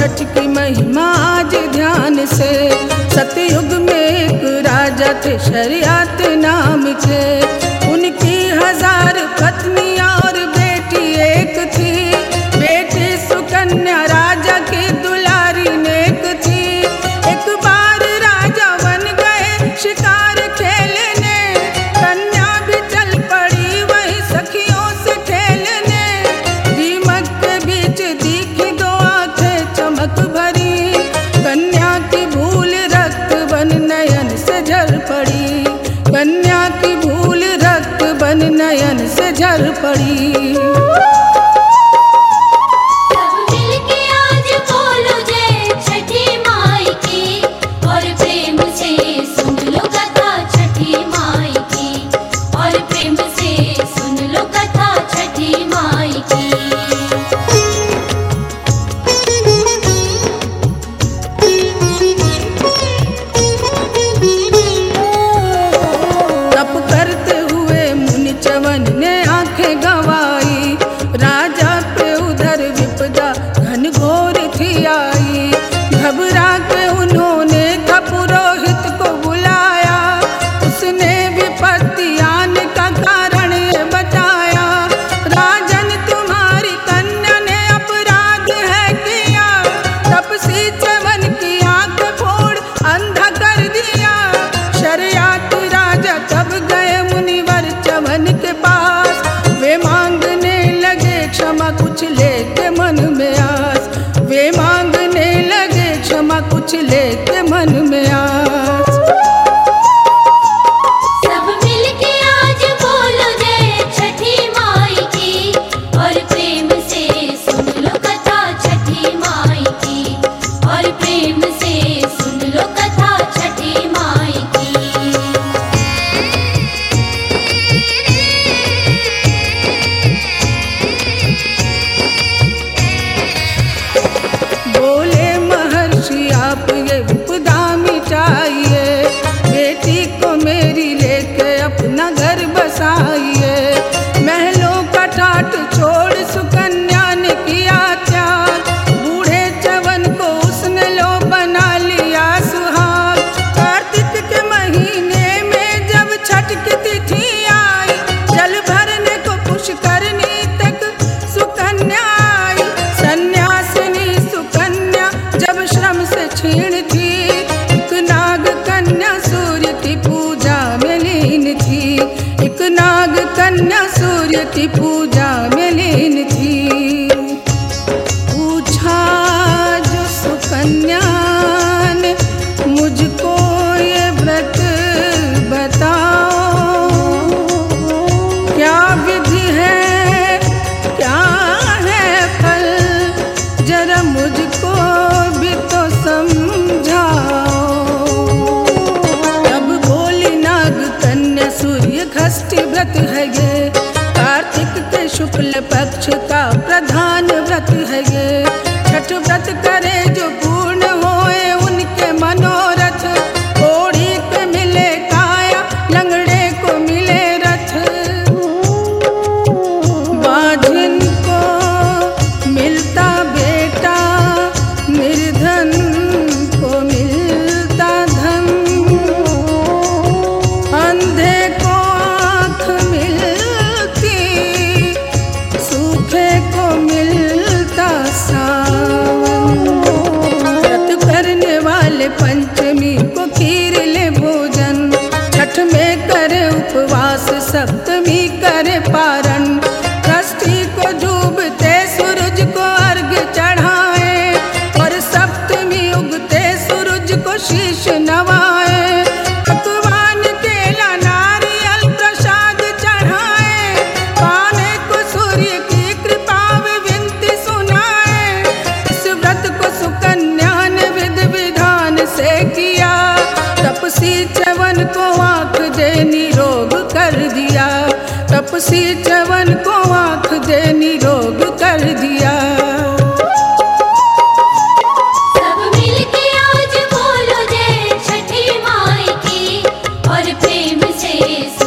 छठ की महिमा आज ध्यान से। सतयुग में एक राजा थे शरियात नाम के, उनकी 1000 पत्नियां और बेटी एक थी। बेटी सुकन्या राजा की दुलारी नेक थी। एक बार राजा बन गए शिकार खेलने, कन्या भी चल पड़ी वही सखियों से खेलने। दीमक के बीच दिखी 2 आंखें चमक भरी, कन्या की भूल रक्त बन नयन से झर पड़ी। कन्या की भूल रक्त बन नयन से झर पड़ी। ने आंखें गंवाई, राजा पे उधर विपदा घनघोर थी आई। घबरा के उन्होंने था पुरोहित को बुलाया, उसने विपत्ति आने का कारण ये बताया। राजन तुम्हारी कन्या ने अपराध है किया, तपसी च्यवन की आंख फोड़ अंधा कर दिया। शरियात राजा तब गए मुनिवर च्यवन के पास, वे मांगने लगे क्षमा कुछ लेके मन में आस। वे मांगने लगे क्षमा कुछ लेके मन में आस। सब मिलके आज बोलो जय छठी माई की, और प्रेम से सुन लो कथा छठी माई की, और प्रेम से सुन लो कथा छठी माई की। बोले महर्षि आप ये विपदा मिटाइए, बेटी को मेरी लेके अपना घर बसाइए। महलों का ठाट छोड़ सुकन्या ने किया त्याग, बूढ़े च्यवन को उसने लो बना लिया सुहाग। कार्तिक के महीने में जब छठ की तिथि आई, जल भरने को पुष्करनी तक सुकन्या आई। सन्यासिनी सुकन्या जब श्रम से क्षीण थी, एक नाग कन्या सूर्य की पूजा में लीन थी। एक नाग कन्या सूर्य की पूजा में लीन थी। पूछा जो सुकन्या ने मुझको ये व्रत बताओ, क्या विधि है क्या है फल, जरा मुझको भी तो समझाओ। तब बोली नाग कन्या सूर्य षष्ठी व्रत है ये, कार्तिक के शुक्ल पक्ष का प्रधान व्रत है ये। छठ व्रत करे जो पूर्ण होए उनके मनोरथ, कोढ़ी पे मिले काया लंगड़े को मिले रथ। बाझिन को मिलता बेटा, निर्धन को मिलता धन। अंधे को आँख मिलती, सूखे को मिलता सावन। व्रत करने वाले पंचमी को खीर ले भोजन, छठ में करे उपवास सप्तमी करे पारण। षष्ठी को डूबते सूरज को अर्घ्य चढ़ाए, और सप्तमी उगते सूरज को शीश नवाए। पकवान केला नारियल प्रसाद चढ़ाए, पाने को सूर्य की कृपा विनती सुनाए। इस व्रत को सुकन्या ने विधि विधान से किया, तपसी च्यवन को आँख दे निरोग कर दिया। तपसी च्यवन को आँख दे निरोग कर दिया। सब मिलके आज बोलो जय छठी माई की, और प्रेम से